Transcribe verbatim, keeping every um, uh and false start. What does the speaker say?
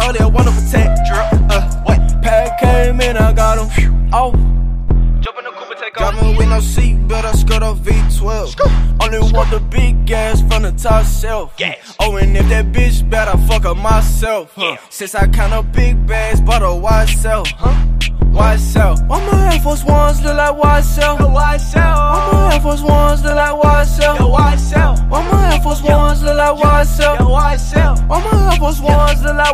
shorty, I wanna protect. Uh, what? Pack came in, I got him. Oh. Jump in the Cooper, take Got off. me with no seat, but I skirt a V twelve. Only want the big gas from the top shelf. Gas. Oh, and if that bitch bad, I fuck her myself. Huh? Yeah. Since I count up big bags, bought a wide cell. Huh? Wide cell. Why my Air Force Ones look like wide cell? Yo, why sell? Why my Air Force Ones look like wide cell? Yo, why sell? Why my Air Force Ones look like wide cell? Yo, why sell? Why my Air Force Ones look like